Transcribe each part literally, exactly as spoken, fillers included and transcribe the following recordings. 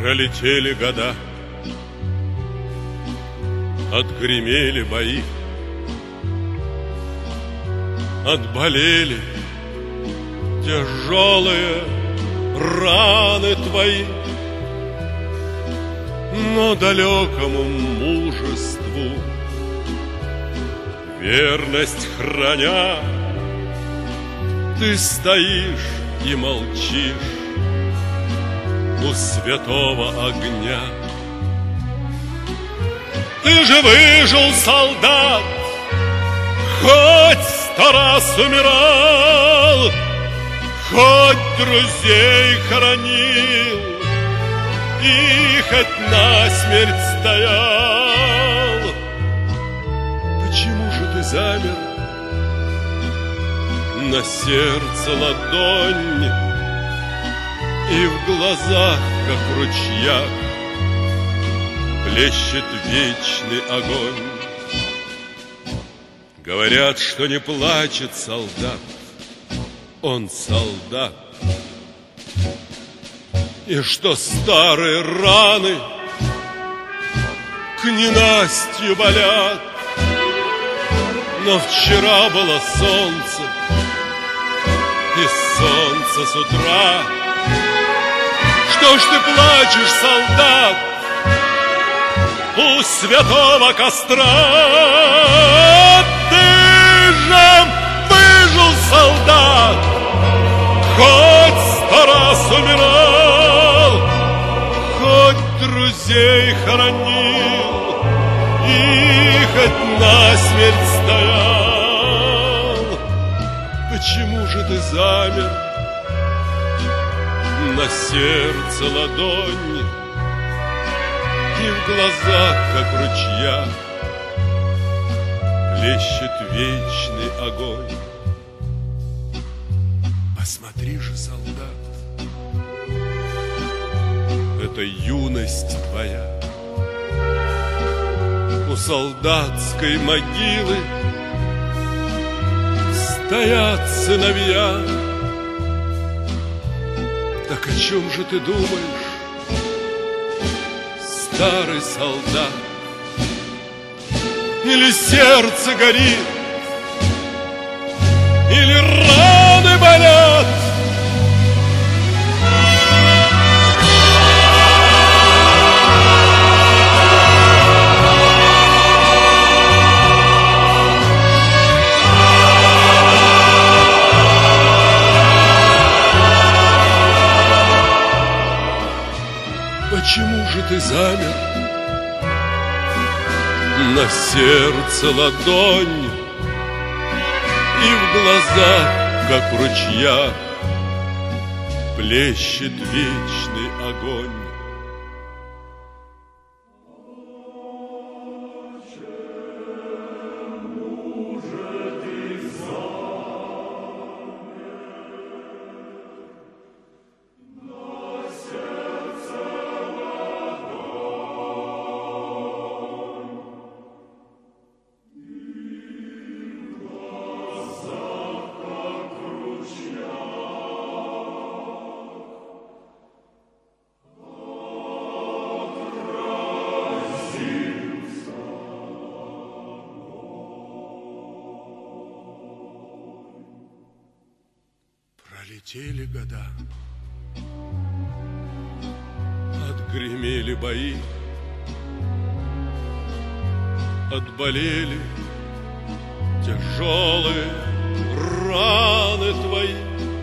Пролетели года, отгремели бои, отболели тяжелые раны твои, но далекому мужеству верность храня, ты стоишь и молчишь у святого огня. Ты же выжил, солдат, хоть сто раз умирал, хоть друзей хоронил и хоть насмерть стоял. Почему же ты замер? На сердце ладонь, и в глазах, как в ручьях, плещет вечный огонь. Говорят, что не плачет солдат, он солдат, и что старые раны к ненастью болят. Но вчера было солнце, и солнце с утра. Что ж ты плачешь, солдат, у святого костра? Ты же выжил, солдат, хоть сто раз умирал, хоть друзей хоронил и хоть насмерть стоял. Почему же ты замер? На сердце ладонь, и в глазах, как в ручьях, плещет вечный огонь. Посмотри же, солдат, это юность твоя. У солдатской могилы стоят сыновья. Так о чем же ты думаешь, старый солдат? Или сердце горит, или раны болят? Почему же ты замер? На сердце ладонь, и в глазах, как в ручьях, плещет вечный огонь. Пролетели года, отгремели бои, отболели тяжелые раны твои,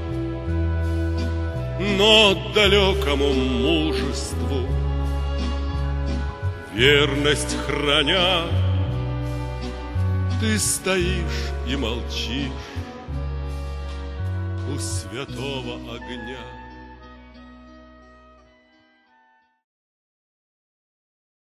но далекому мужеству верность храня, ты стоишь и молчишь у святого огня.